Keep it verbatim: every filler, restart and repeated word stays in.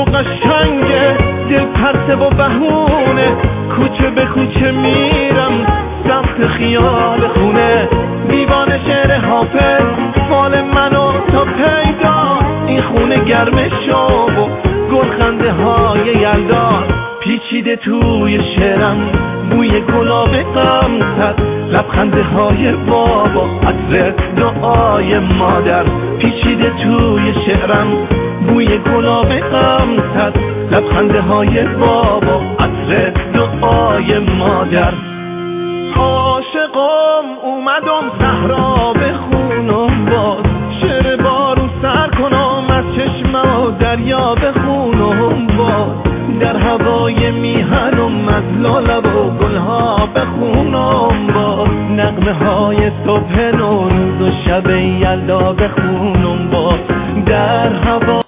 قشنگه، دل پرته و بهونه، کوچه به کوچه میرم سمت خیال خونه. دیوان شعر حافظ فال منو تا پیدا، این خونه گرم شاب و گلخنده های یلدا. پیچیده توی شعرم بوی گلاب غمزت، لبخنده های بابا عطر دعای مادر. پیچیده توی شعرم بوی گلاب غمزت، لبخنده های بابا عطر دعای مادر. عاشقم اومدم صحرا بخونم باز، شعر بارون سر کنم از چشم و دریا بخونم باز. در هوای میهنم از لاله و گلها بخونم باز، نغمه های صبح نوروز و شب یلدا بخونم باز. در هوا